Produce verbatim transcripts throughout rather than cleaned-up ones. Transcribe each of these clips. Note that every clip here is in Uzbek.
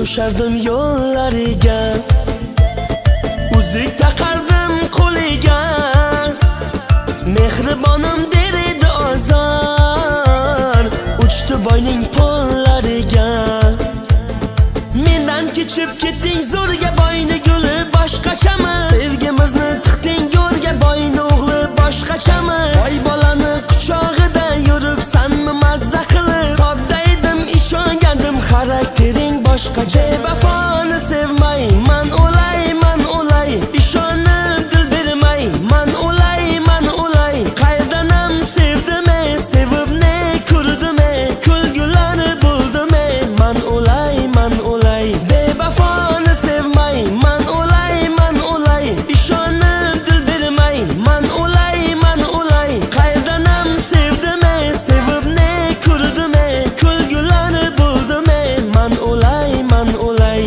to'shardim yo'llariga, uzuk taqardim qo'liga, mehribonim der edi ozor, uchdi boyning pollariga. Mendan kechib ketding zo'rga, boyni guli boshqachami? Sevgimizni tiqding go'rga, boyni o'g'li boshqachami? Boy bolani quchog'ida yuribsanmi mazza qilib? Sodda edim, ishongandim, xaraktering boshqacha. Vafoni sevmay man o'lay, man o'lay, ishonib dil bermay man o'lay, man o'lay. Qaydanam sevdim, sevib ne ko'rdim, kulgulari bo'ldim, man o'lay, man o'lay. Bevafoni sevmay man o'lay, man o'lay, ishonib dil bermay man o'lay, man o'lay. Qaydanam sevdim, sevib ne ko'rdim, kulgulari bo'ldim, man o'lay, man o'lay.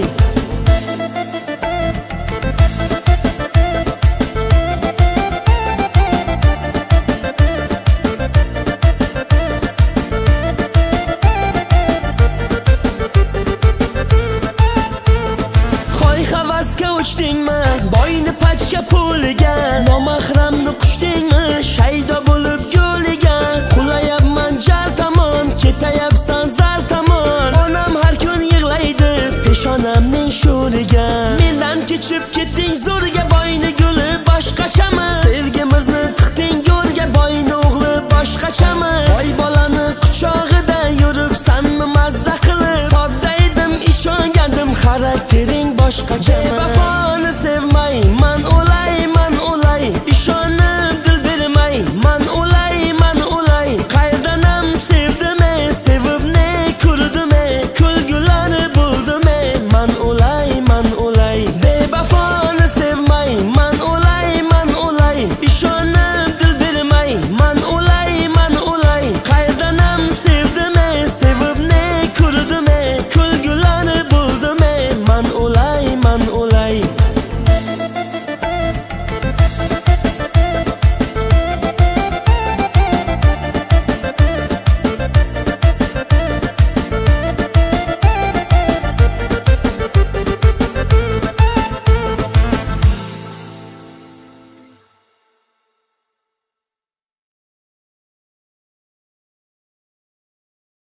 Hoy havasga uchdingmi, boyni pachka puliga, nomahramni qushdingmi, shaydo bo'lib go'liga. Qulayapman jar tomon, ketayapsan zar tomon, onam har kun yig'laydi peshonamning sho'riga. Mendan kechib ketding zo'rga, boyni guli boshqachami? Sevgimizni tiqding go'rga, boyni o'g'li boshqachami? Boy bolani quchog'ida yuribsanmi mazza qilib? Sodda edim, ishongandim, xaraktering boshqacha.